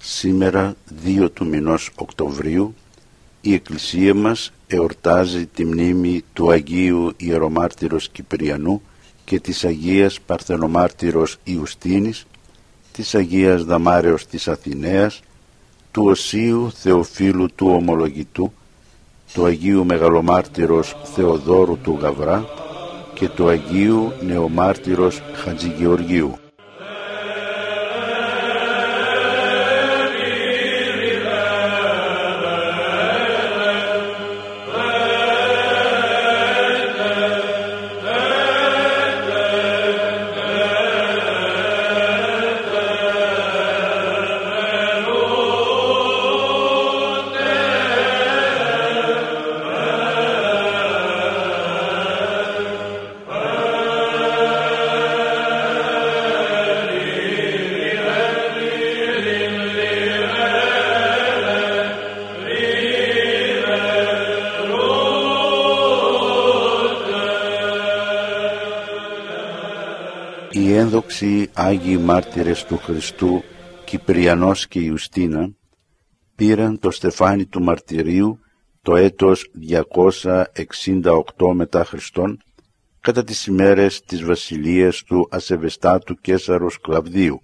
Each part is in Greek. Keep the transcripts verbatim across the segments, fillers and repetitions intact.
Σήμερα, δύο του μηνός Οκτωβρίου, η Εκκλησία μας εορτάζει τη μνήμη του Αγίου Ιερομάρτυρος Κυπριανού και της Αγίας Παρθενομάρτυρος Ιουστίνης, της Αγίας Δαμάρεως της Αθηναίας, του Οσίου Θεοφύλου του Ομολογητού, του Αγίου Μεγαλομάρτυρος Θεοδόρου του Γαβρά και του Αγίου Νεομάρτυρος Χατζηγεωργίου. Οι ένδοξοι Άγιοι Μάρτυρες του Χριστού Κυπριανός και Ιουστίνα πήραν το στεφάνι του μαρτυρίου το έτος διακόσια εξήντα οκτώ μετά Χριστόν, κατά τις ημέρες της βασιλείας του ασεβεστάτου Καίσαρος Κλαβδίου.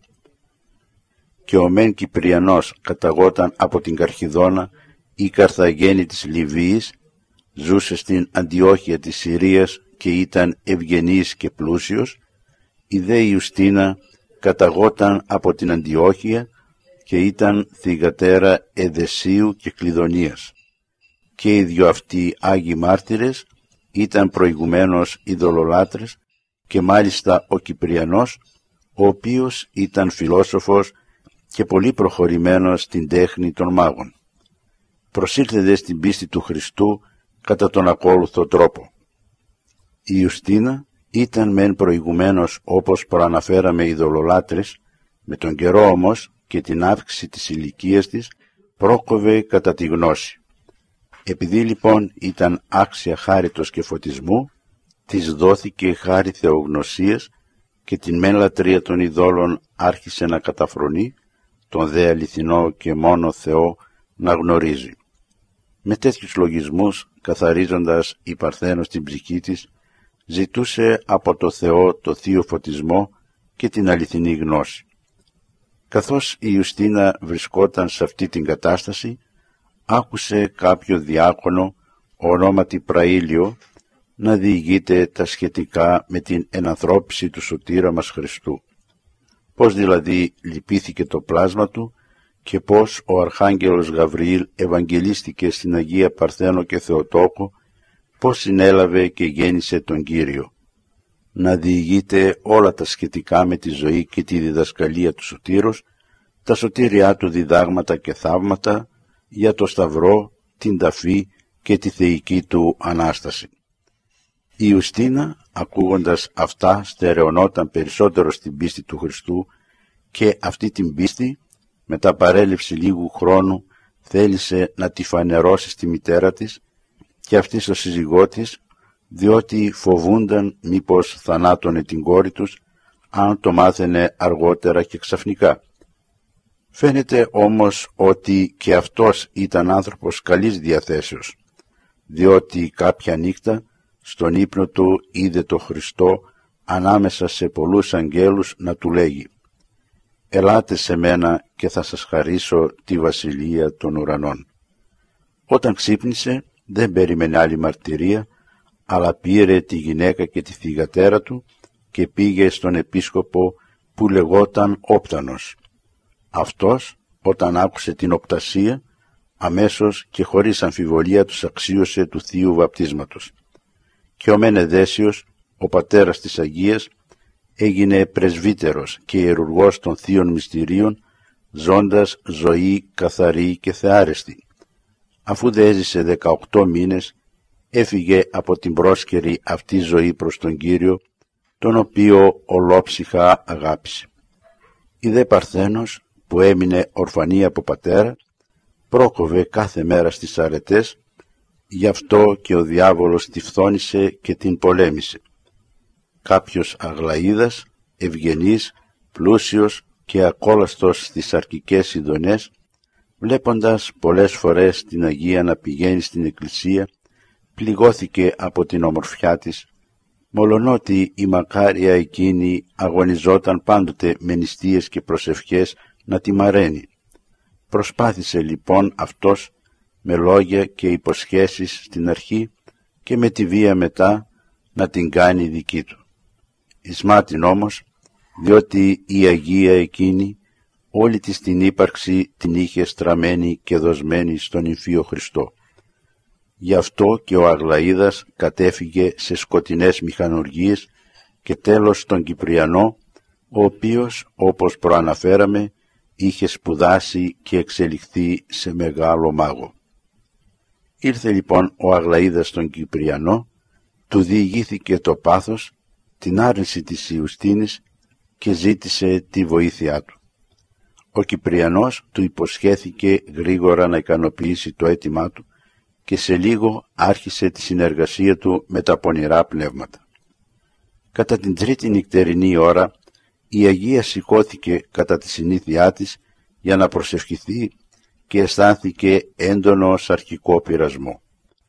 Και ο μεν Κυπριανός καταγόταν από την Καρχιδόνα ή Καρθαγένη της Λιβύης, ζούσε στην Αντιόχεια της Συρίας και ήταν ευγενής και πλούσιος. Η δε Ιουστίνα καταγόταν από την Αντιόχεια και ήταν θυγατέρα Εδεσίου και Κλειδονίας. Και οι δυο αυτοί Άγιοι Μάρτυρες ήταν προηγουμένως ειδωλολάτρες και μάλιστα ο Κυπριανός, ο οποίος ήταν φιλόσοφος και πολύ προχωρημένος στην τέχνη των μάγων. Προσήλθε δε στην πίστη του Χριστού κατά τον ακόλουθο τρόπο. Η Ιουστίνα ήταν μεν προηγουμένως, όπως προαναφέραμε, ειδωλολάτρες, με τον καιρό όμως και την αύξηση της ηλικίας της πρόκοβε κατά τη γνώση. Επειδή λοιπόν ήταν άξια χάριτος και φωτισμού, της δόθηκε χάρη θεογνωσίας και την μεν λατρεία των ειδόλων άρχισε να καταφρονεί, τον δε αληθινό και μόνο Θεό να γνωρίζει. Με τέτοιους λογισμούς, καθαρίζοντας η Παρθένος την ψυχή της, ζητούσε από το Θεό το θείο φωτισμό και την αληθινή γνώση. Καθώς η Ιουστίνα βρισκόταν σε αυτή την κατάσταση, άκουσε κάποιο διάκονο ονόματι Πραήλιο να διηγείται τα σχετικά με την ενανθρώπιση του σωτήρα μας Χριστού. Πώς δηλαδή λυπήθηκε το πλάσμα του και πώς ο Αρχάγγελος Γαβριήλ ευαγγελίστηκε στην Αγία Παρθένο και Θεοτόκο, πώς συνέλαβε και γέννησε τον Κύριο. Να διηγείται όλα τα σχετικά με τη ζωή και τη διδασκαλία του σωτήρος, τα σωτήριά του διδάγματα και θαύματα για το Σταυρό, την ταφή και τη θεϊκή του Ανάσταση. Η Ιουστίνα, ακούγοντας αυτά, στερεωνόταν περισσότερο στην πίστη του Χριστού και αυτή την πίστη, μετά παρέλευση λίγου χρόνου, θέλησε να τη φανερώσει στη μητέρα της και αυτή στο σύζυγό της, διότι φοβούνταν μήπως θανάτωνε την κόρη τους αν το μάθαινε αργότερα και ξαφνικά. Φαίνεται όμως ότι και αυτός ήταν άνθρωπος καλής διαθέσεως, διότι κάποια νύχτα στον ύπνο του είδε το Χριστό ανάμεσα σε πολλούς αγγέλους να του λέγει «Ελάτε σε μένα και θα σας χαρίσω τη βασιλεία των ουρανών». Όταν ξύπνησε δεν περίμενε άλλη μαρτυρία, αλλά πήρε τη γυναίκα και τη θυγατέρα του και πήγε στον επίσκοπο που λεγόταν Όπτανος. Αυτός, όταν άκουσε την οπτασία, αμέσως και χωρίς αμφιβολία τους αξίωσε του θείου βαπτίσματος. Και ο Μενεδέσιος, ο πατέρας της Αγίας, έγινε πρεσβύτερος και ιερουργός των θείων μυστηρίων, ζώντας ζωή καθαρή και θεάρεστη. Αφού δε έζησε δεκαοκτώ μήνες, έφυγε από την πρόσκαιρη αυτή ζωή προς τον Κύριο, τον οποίο ολόψυχα αγάπησε. Η δε Παρθένος, που έμεινε ορφανή από πατέρα, πρόκοβε κάθε μέρα στις αρετές, γι' αυτό και ο διάβολος τη φθόνησε και την πολέμησε. Κάποιος Αγλαΐδας, ευγενής, πλούσιος και ακόλαστος στις αρκικές ειδονές, βλέποντας πολλές φορές την Αγία να πηγαίνει στην εκκλησία, πληγώθηκε από την ομορφιά της, μολονότι η μακάρια εκείνη αγωνιζόταν πάντοτε με νηστείες και προσευχές να τη μαραίνει. Προσπάθησε λοιπόν αυτός με λόγια και υποσχέσεις στην αρχή και με τη βία μετά να την κάνει δική του. Εις μάτιν όμως, διότι η Αγία εκείνη όλη της την ύπαρξη την είχε στραμμένη και δοσμένη στον Υφείο Χριστό. Γι' αυτό και ο Αγλαΐδας κατέφυγε σε σκοτεινές μηχανουργίες και τέλος τον Κυπριανό, ο οποίος, όπως προαναφέραμε, είχε σπουδάσει και εξελιχθεί σε μεγάλο μάγο. Ήρθε λοιπόν ο Αγλαΐδας στον Κυπριανό, του διηγήθηκε το πάθος, την άρνηση της Ιουστίνης και ζήτησε τη βοήθειά του. Ο Κυπριανός του υποσχέθηκε γρήγορα να ικανοποιήσει το αίτημά του και σε λίγο άρχισε τη συνεργασία του με τα πονηρά πνεύματα. Κατά την τρίτη νυχτερινή ώρα η Αγία σηκώθηκε κατά τη συνήθειά της για να προσευχηθεί και αισθάνθηκε έντονο σαρκικό πειρασμό.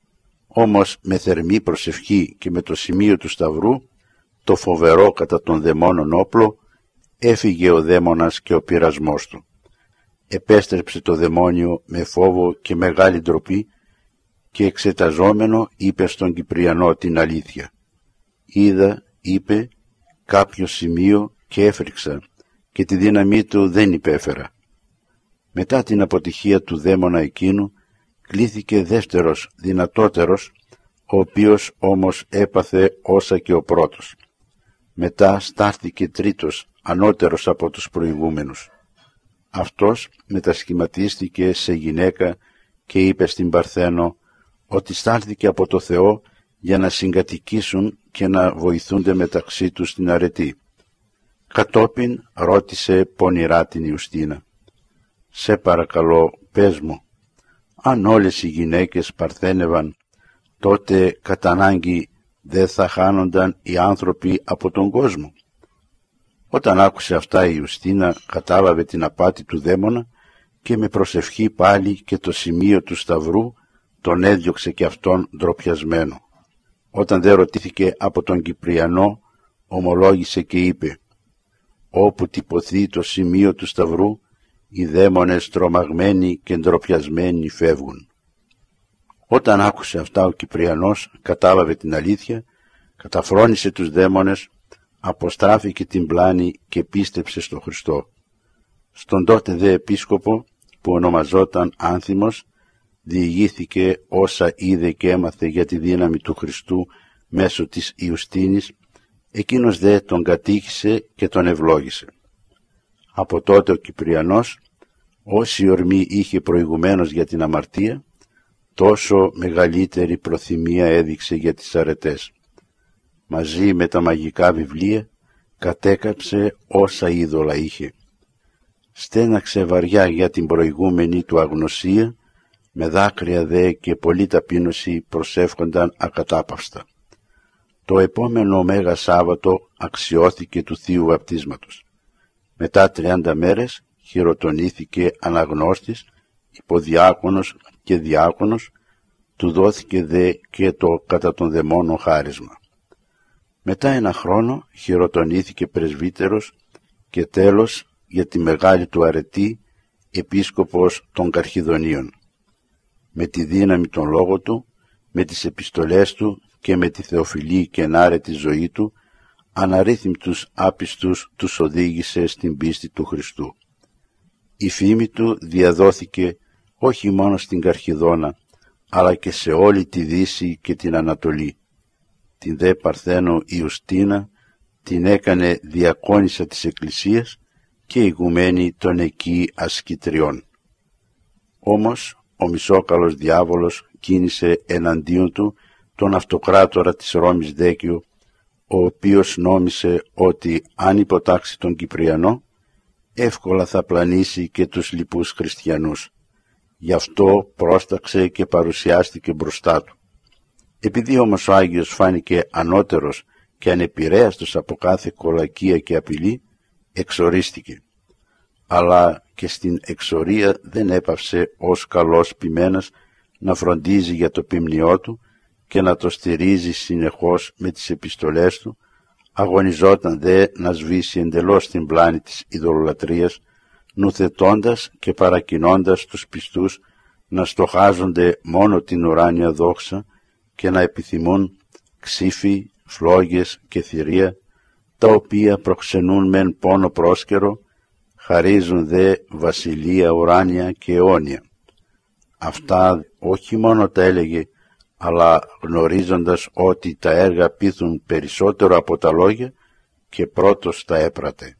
Όμως με θερμή προσευχή και με το σημείο του σταυρού, το φοβερό κατά των δαιμόνων όπλο, έφυγε ο δαίμονας και ο πειρασμός του. Επέστρεψε το δαιμόνιο με φόβο και μεγάλη ντροπή και εξεταζόμενο είπε στον Κυπριανό την αλήθεια. «Είδα», είπε, «κάποιο σημείο και έφρυξα και τη δύναμή του δεν υπέφερα». Μετά την αποτυχία του δαίμονα εκείνου κλήθηκε δεύτερος δυνατότερος, ο οποίος όμως έπαθε όσα και ο πρώτος. Μετά στάθηκε τρίτος, ανώτερος από τους προηγούμενους. Αυτός μετασχηματίστηκε σε γυναίκα και είπε στην Παρθένο ότι στάλθηκε από το Θεό για να συγκατοικήσουν και να βοηθούνται μεταξύ τους στην αρετή. Κατόπιν ρώτησε πονηρά την Ιουστίνα, «Σε παρακαλώ, πες μου, αν όλες οι γυναίκες παρθένευαν, τότε κατά ανάγκη δεν θα χάνονταν οι άνθρωποι από τον κόσμο?» Όταν άκουσε αυτά η Ιουστίνα κατάλαβε την απάτη του δαίμονα και με προσευχή πάλι και το σημείο του σταυρού τον έδιωξε και αυτόν ντροπιασμένο. Όταν δε ρωτήθηκε από τον Κυπριανό, ομολόγησε και είπε, «Όπου τυπωθεί το σημείο του σταυρού, οι δαίμονες τρομαγμένοι και ντροπιασμένοι φεύγουν». Όταν άκουσε αυτά ο Κυπριανός κατάλαβε την αλήθεια, καταφρόνησε τους δαίμονες, αποστράφηκε την πλάνη και πίστεψε στο Χριστό. Στον τότε δε επίσκοπο, που ονομαζόταν Άνθιμος, διηγήθηκε όσα είδε και έμαθε για τη δύναμη του Χριστού μέσω της Ιουστίνης, εκείνος δε τον κατήχησε και τον ευλόγησε. Από τότε ο Κυπριανός, όση ορμή είχε προηγουμένως για την αμαρτία, τόσο μεγαλύτερη προθυμία έδειξε για τις αρετές. Μαζί με τα μαγικά βιβλία κατέκαψε όσα είδωλα είχε. Στέναξε βαριά για την προηγούμενη του αγνωσία, με δάκρυα δε και πολλή ταπείνωση προσεύχονταν ακατάπαυστα. Το επόμενο Μέγα Σάββατο αξιώθηκε του Θείου Βαπτίσματος. Μετά τριάντα μέρες χειροτονήθηκε αναγνώστης, υποδιάκονος και διάκονος, του δόθηκε δε και το κατά των δαιμόνων χάρισμα. Μετά ένα χρόνο χειροτονήθηκε πρεσβύτερος και τέλος για τη μεγάλη του αρετή επίσκοπος των Καρχιδονίων. Με τη δύναμη των λόγων του, με τις επιστολές του και με τη θεοφιλή και ενάρετη ζωή του, αναρρύθμιτους άπιστους τους οδήγησε στην πίστη του Χριστού. Η φήμη του διαδόθηκε όχι μόνο στην Καρχιδόνα, αλλά και σε όλη τη Δύση και την Ανατολή. Την δε Παρθένο Ιουστίνα την έκανε διακόνισσα της Εκκλησίας και ηγουμένη των εκεί ασκητριών. Όμως ο μισόκαλος διάβολος κίνησε εναντίον του τον αυτοκράτορα της Ρώμης Δέκιο, ο οποίος νόμισε ότι αν υποτάξει τον Κυπριανό, εύκολα θα πλανήσει και τους λοιπούς χριστιανούς. Γι' αυτό πρόσταξε και παρουσιάστηκε μπροστά του. Επειδή όμως ο Άγιος φάνηκε ανώτερος και ανεπηρέαστος από κάθε κολακία και απειλή, εξορίστηκε. αλλά και στην εξορία δεν έπαυσε ως καλός ποιμένας να φροντίζει για το ποιμνιό του και να το στηρίζει συνεχώς με τις επιστολές του, αγωνιζόταν δε να σβήσει εντελώς την πλάνη της ειδωλολατρίας, νουθετώντας και παρακινώντας τους πιστούς να στοχάζονται μόνο την ουράνια δόξα και να επιθυμούν ξύφη, φλόγες και θηρία, τα οποία προξενούν μεν πόνο πρόσκαιρο, χαρίζουν δε βασιλεία ουράνια και αιώνια. Αυτά όχι μόνο τα έλεγε, αλλά γνωρίζοντας ότι τα έργα πείθουν περισσότερο από τα λόγια, και πρώτος τα έπρατε.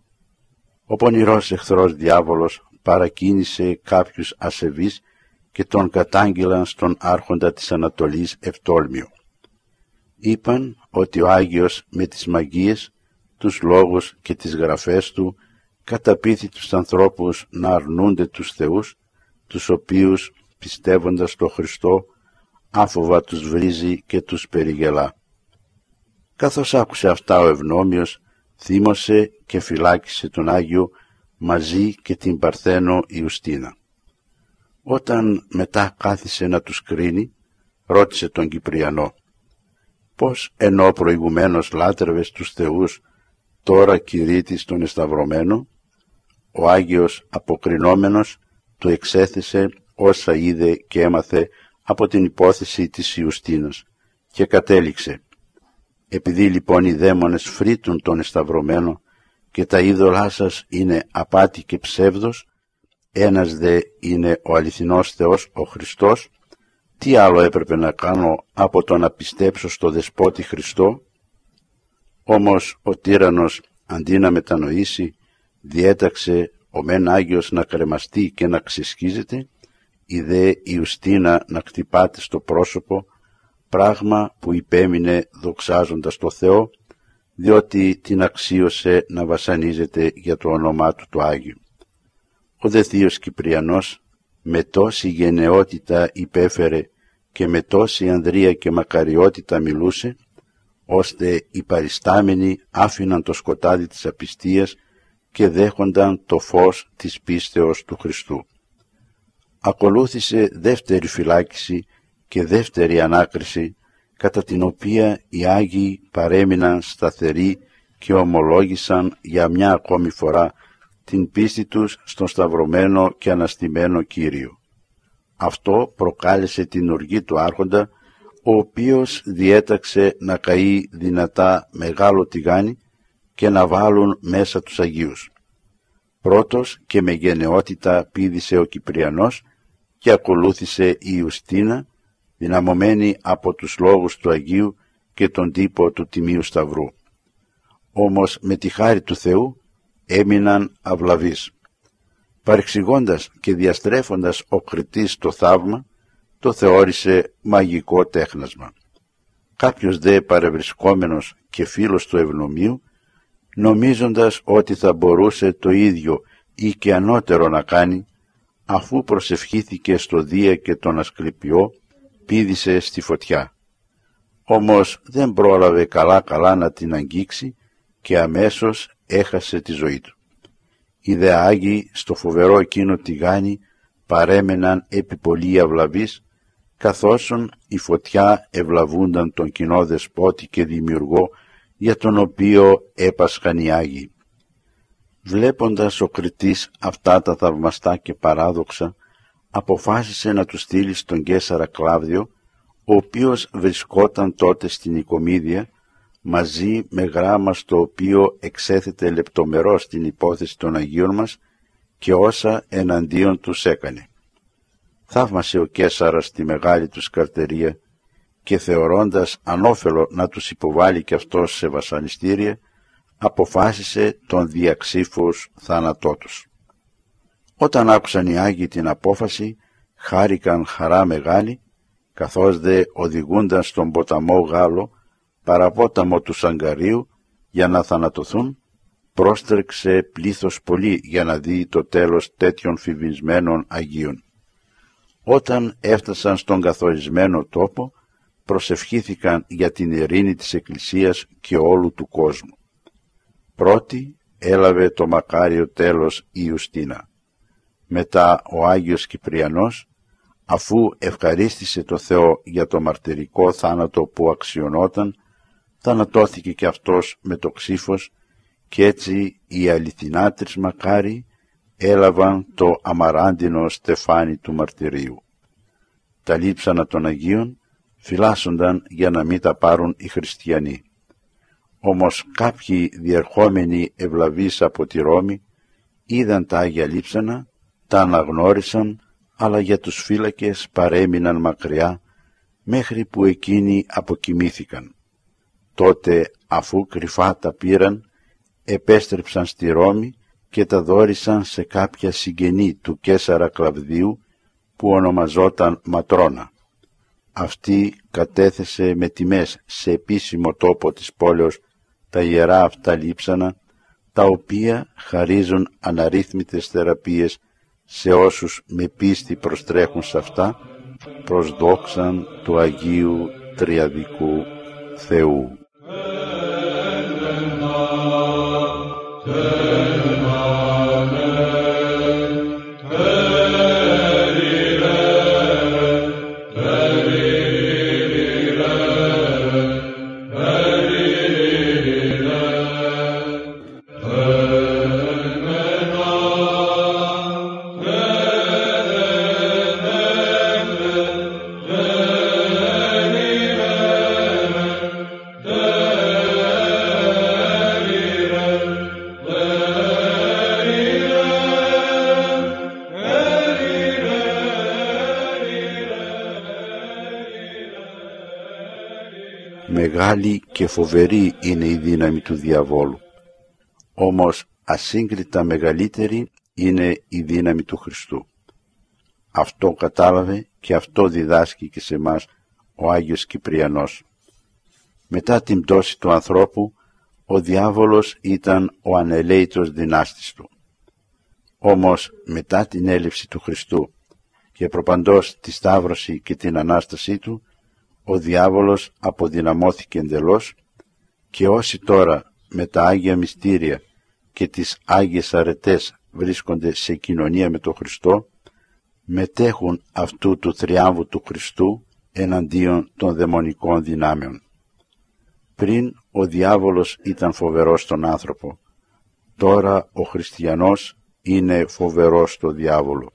Ο πονηρός εχθρός διάβολος παρακίνησε κάποιους ασεβείς και τον κατάγγειλαν στον άρχοντα της Ανατολής Ευτόλμιο. Είπαν ότι ο Άγιος με τις μαγείες, τους λόγους και τις γραφές του καταπείθει τους ανθρώπους να αρνούνται τους θεούς, τους οποίους πιστεύοντας το Χριστό άφοβα τους βρίζει και τους περιγελά. Καθώς άκουσε αυτά ο ευνόμιος, θύμωσε και φυλάκισε τον Άγιο μαζί και την Παρθένο Ιουστίνα. Όταν μετά κάθισε να τους κρίνει, ρώτησε τον Κυπριανό: «Πώς ενώ προηγουμένως λάτρευες τους θεούς, τώρα κηρύττεις τον εσταυρωμένο?» Ο Άγιος αποκρινόμενος του εξέθεσε όσα είδε και έμαθε από την υπόθεση της Ιουστίνας και κατέληξε: «Επειδή λοιπόν οι δαίμονες φρύτουν τον εσταυρωμένο και τα είδωλά σας είναι απάτη και ψεύδος, ένας δε είναι ο αληθινός Θεός ο Χριστός, τι άλλο έπρεπε να κάνω από το να πιστέψω στο Δεσπότη Χριστό?» Όμως ο τύραννος αντί να μετανοήσει, διέταξε ο μεν Άγιος να κρεμαστεί και να ξεσκίζεται, η δε Ιουστίνα να χτυπάται στο πρόσωπο, πράγμα που υπέμεινε δοξάζοντας το Θεό, διότι την αξίωσε να βασανίζεται για το όνομά του το Άγιο. Ο δε θείος Κυπριανός με τόση γενναιότητα υπέφερε και με τόση ανδρεία και μακαριότητα μιλούσε, ώστε οι παριστάμενοι άφηναν το σκοτάδι της απιστίας και δέχονταν το φως της πίστεως του Χριστού. Ακολούθησε δεύτερη φυλάκιση και δεύτερη ανάκριση, κατά την οποία οι Άγιοι παρέμειναν σταθεροί και ομολόγησαν για μια ακόμη φορά την πίστη τους στον σταυρωμένο και αναστημένο Κύριο. Αυτό προκάλεσε την οργή του άρχοντα, ο οποίος διέταξε να καεί δυνατά μεγάλο τηγάνι και να βάλουν μέσα τους Αγίους. Πρώτος και με γενναιότητα πήδησε ο Κυπριανός και ακολούθησε η Ιουστίνα, δυναμωμένη από τους λόγους του Αγίου και τον τύπο του Τιμίου Σταυρού. Όμως με τη χάρη του Θεού έμειναν αυλαβείς. Παρεξηγώντας και διαστρέφοντας ο κριτής το θαύμα, το θεώρησε μαγικό τέχνασμα. Κάποιος δε παρευρισκόμενος και φίλος του ευνομίου, νομίζοντας ότι θα μπορούσε το ίδιο ή και ανώτερο να κάνει, αφού προσευχήθηκε στο Δία και τον Ασκληπιό, πήδησε στη φωτιά. Όμως δεν πρόλαβε καλά-καλά να την αγγίξει και αμέσως έχασε τη ζωή του. Οι δε Άγιοι στο φοβερό εκείνο τηγάνι παρέμεναν επί πολλοί αυλαβείς, καθώς η φωτιά ευλαβούνταν τον κοινό Δεσπότη και Δημιουργό, για τον οποίο έπασχαν οι Άγιοι. Βλέποντας ο κριτής αυτά τα θαυμαστά και παράδοξα, αποφάσισε να του στείλει στον Καίσαρα Κλάβδιο, ο οποίος βρισκόταν τότε στην Οικομίδια, μαζί με γράμμα στο οποίο εξέθετε λεπτομερώς την υπόθεση των Αγίων μας και όσα εναντίον τους έκανε. Θαύμασε ο Καίσαρας τη μεγάλη τους καρτερία και θεωρώντας ανώφελο να τους υποβάλει και αυτός σε βασανιστήρια, αποφάσισε τον διαξύφους θάνατό τους. Όταν άκουσαν οι Άγιοι την απόφαση, χάρηκαν χαρά μεγάλη, καθώς δε οδηγούνταν στον ποταμό Γάλλο, παραπόταμο του Σαγκαρίου, για να θανατωθούν, πρόστρεξε πλήθος πολύ για να δει το τέλος τέτοιων φηβισμένων Αγίων. Όταν έφτασαν στον καθορισμένο τόπο, προσευχήθηκαν για την ειρήνη της Εκκλησίας και όλου του κόσμου. Πρώτοι έλαβε το μακάριο τέλος η Ιουστίνα. Μετά ο Άγιος Κυπριανός, αφού ευχαρίστησε το Θεό για το μαρτυρικό θάνατο που αξιωνόταν, θανατώθηκε και αυτός με το ξύφος, και έτσι οι αληθινάτρες μακάρι έλαβαν το αμαράντινο στεφάνι του μαρτυρίου. Τα λείψανα των Αγίων φυλάσσονταν για να μην τα πάρουν οι χριστιανοί. Όμως κάποιοι διερχόμενοι ευλαβείς από τη Ρώμη είδαν τα Άγια λείψανα, τα αναγνώρισαν, αλλά για τους φύλακες παρέμειναν μακριά μέχρι που εκείνοι αποκοιμήθηκαν. Τότε, αφού κρυφά τα πήραν, επέστρεψαν στη Ρώμη και τα δώρισαν σε κάποια συγγενή του Καίσαρα Κλαβδίου που ονομαζόταν Ματρώνα. Αυτή κατέθεσε με τιμές σε επίσημο τόπο της πόλεως τα ιερά αυτά λείψανα, τα οποία χαρίζουν αναρρύθμιτες θεραπείες σε όσους με πίστη προστρέχουν σε αυτά, προς δόξαν του Αγίου Τριαδικού Θεού. Μεγάλη και φοβερή είναι η δύναμη του διαβόλου, όμως ασύγκριτα μεγαλύτερη είναι η δύναμη του Χριστού. Αυτό κατάλαβε και αυτό διδάσκει και σε μας ο Άγιος Κυπριανός. Μετά την πτώση του ανθρώπου, ο διάβολος ήταν ο ανελαίητος δυνάστης του. Όμως μετά την έλευση του Χριστού και προπαντός τη Σταύρωση και την Ανάστασή του, ο διάβολος αποδυναμώθηκε εντελώς, και όσοι τώρα με τα Άγια Μυστήρια και τις Άγιες Αρετές βρίσκονται σε κοινωνία με τον Χριστό, μετέχουν αυτού του θριάμβου του Χριστού εναντίον των δαιμονικών δυνάμεων. Πριν ο διάβολος ήταν φοβερός στον άνθρωπο, τώρα ο χριστιανός είναι φοβερός στο διάβολο.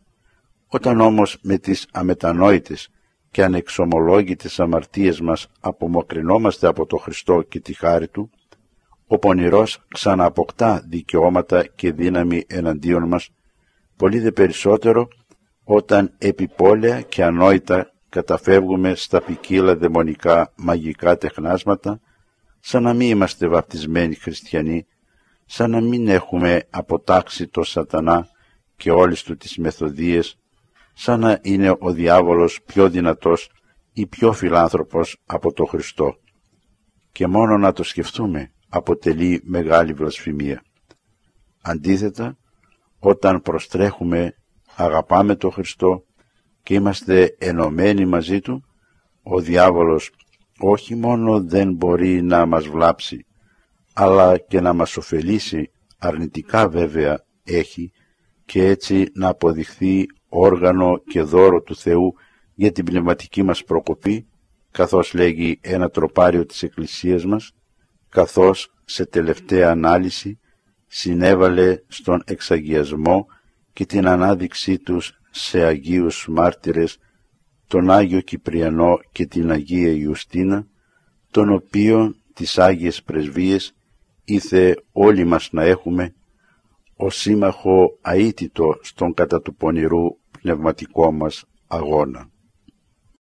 Όταν όμως με τις αμετανόητες και ανεξομολόγητες αμαρτίες μας απομακρυνόμαστε από τον Χριστό και τη χάρη Του, ο πονηρός ξανααποκτά δικαιώματα και δύναμη εναντίον μας, πολύ δε περισσότερο όταν επιπόλαια και ανόητα καταφεύγουμε στα ποικίλα δαιμονικά μαγικά τεχνάσματα, σαν να μην είμαστε βαπτισμένοι χριστιανοί, σαν να μην έχουμε αποτάξει το σατανά και όλες του τις μεθοδίες, σαν να είναι ο διάβολος πιο δυνατός ή πιο φιλάνθρωπος από τον Χριστό. Και μόνο να το σκεφτούμε αποτελεί μεγάλη βλασφημία. Αντίθετα, όταν προστρέχουμε, αγαπάμε τον Χριστό και είμαστε ενωμένοι μαζί Του, ο διάβολος όχι μόνο δεν μπορεί να μας βλάψει, αλλά και να μας ωφελήσει, αρνητικά βέβαια έχει, και έτσι να αποδειχθεί όργανο και δώρο του Θεού για την πνευματική μας προκοπή, καθώς λέγει ένα τροπάριο της Εκκλησίας μας, καθώς σε τελευταία ανάλυση συνέβαλε στον εξαγιασμό και την ανάδειξή τους σε Αγίους Μάρτυρες, τον Άγιο Κυπριανό και την Αγία Ιουστίνα, τον οποίον τις Άγιες Πρεσβείες ήθε όλοι μας να έχουμε ως σύμμαχο αίτητο στον κατά του πονηρού πνευματικό μας αγώνα.